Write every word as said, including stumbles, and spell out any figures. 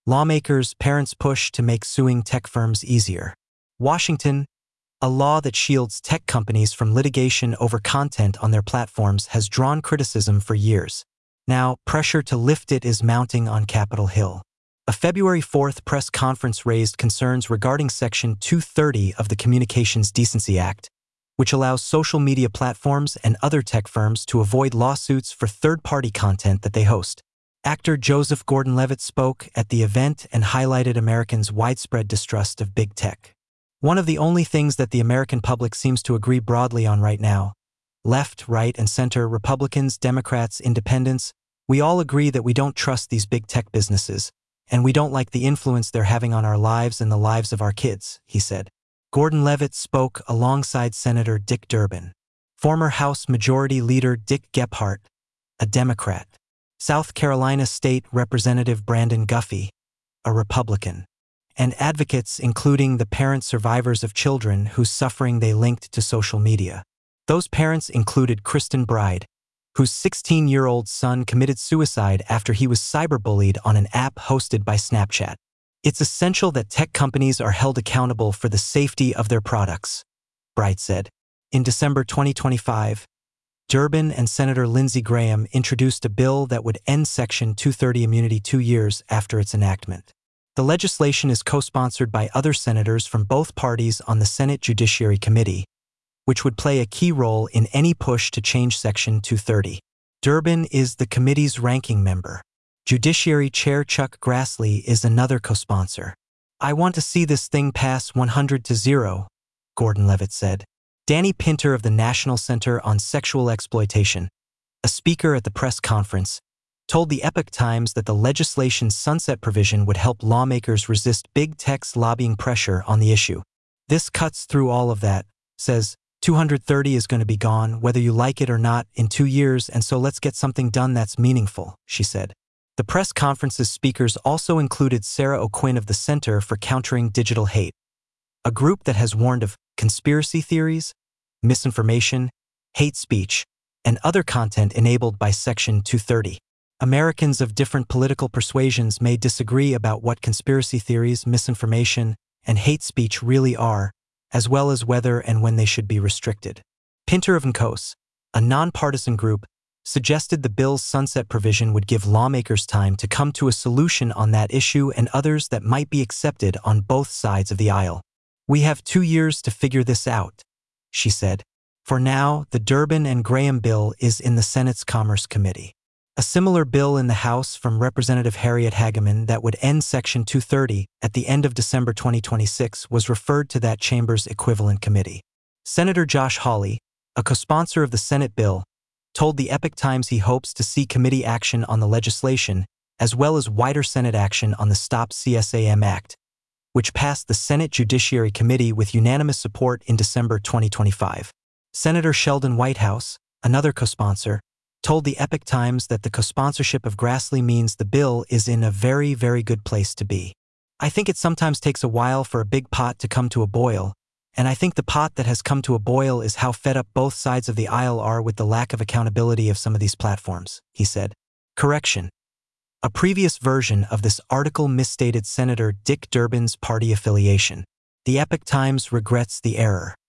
Lawmakers' parents push to make suing tech firms easier. Washington, a law that shields tech companies from litigation over content on their platforms has drawn criticism for years. Now, pressure to lift it is mounting on Capitol Hill. A February fourth press conference raised concerns regarding Section two thirty of the Communications Decency Act, which allows social media platforms and other tech firms to avoid lawsuits for third-party content that they host. Actor Joseph Gordon-Levitt spoke at the event and highlighted Americans' widespread distrust of big tech. One of the only things that the American public seems to agree broadly on right now, left, right, and center, Republicans, Democrats, independents, we all agree that we don't trust these big tech businesses, and we don't like the influence they're having on our lives and the lives of our kids, he said. Gordon-Levitt spoke alongside Senator Dick Durbin, former House Majority Leader Dick Gephardt, a Democrat, South Carolina State Representative Brandon Guffey, a Republican, and advocates including the parent survivors of children whose suffering they linked to social media. Those parents included Kristen Bride, whose sixteen-year-old son committed suicide after he was cyberbullied on an app hosted by Snapchat. It's essential that tech companies are held accountable for the safety of their products, Bride said. In December twenty twenty-five, Durbin and Senator Lindsey Graham introduced a bill that would end Section two thirty immunity two years after its enactment. The legislation is co-sponsored by other senators from both parties on the Senate Judiciary Committee, which would play a key role in any push to change Section two thirty. Durbin is the committee's ranking member. Judiciary Chair Chuck Grassley is another co-sponsor. I want to see this thing pass one hundred to zero, Gordon-Levitt said. Danny Pinter of the National Center on Sexual Exploitation, a speaker at the press conference, told the Epoch Times that the legislation's sunset provision would help lawmakers resist big tech's lobbying pressure on the issue. This cuts through all of that, says, two thirty is going to be gone, whether you like it or not, in two years, and so let's get something done that's meaningful, she said. The press conference's speakers also included Sarah O'Quinn of the Center for Countering Digital Hate, a group that has warned of conspiracy theories, misinformation, hate speech, and other content enabled by Section two thirty. Americans of different political persuasions may disagree about what conspiracy theories, misinformation, and hate speech really are, as well as whether and when they should be restricted. Pinter of N C O S, a nonpartisan group, suggested the bill's sunset provision would give lawmakers time to come to a solution on that issue and others that might be accepted on both sides of the aisle. We have two years to figure this out, she said. For now, the Durbin and Graham bill is in the Senate's Commerce Committee. A similar bill in the House from Representative Harriet Hageman that would end Section two thirty at the end of December twenty twenty-six was referred to that chamber's equivalent committee. Senator Josh Hawley, a co-sponsor of the Senate bill, told the Epoch Times he hopes to see committee action on the legislation as well as wider Senate action on the Stop C S A M Act, which passed the Senate Judiciary Committee with unanimous support in December twenty twenty-five. Senator Sheldon Whitehouse, another co-sponsor, told the Epoch Times that the co-sponsorship of Grassley means the bill is in a very, very good place to be. I think it sometimes takes a while for a big pot to come to a boil, and I think the pot that has come to a boil is how fed up both sides of the aisle are with the lack of accountability of some of these platforms, he said. Correction. A previous version of this article misstated Senator Dick Durbin's party affiliation. The Epoch Times regrets the error.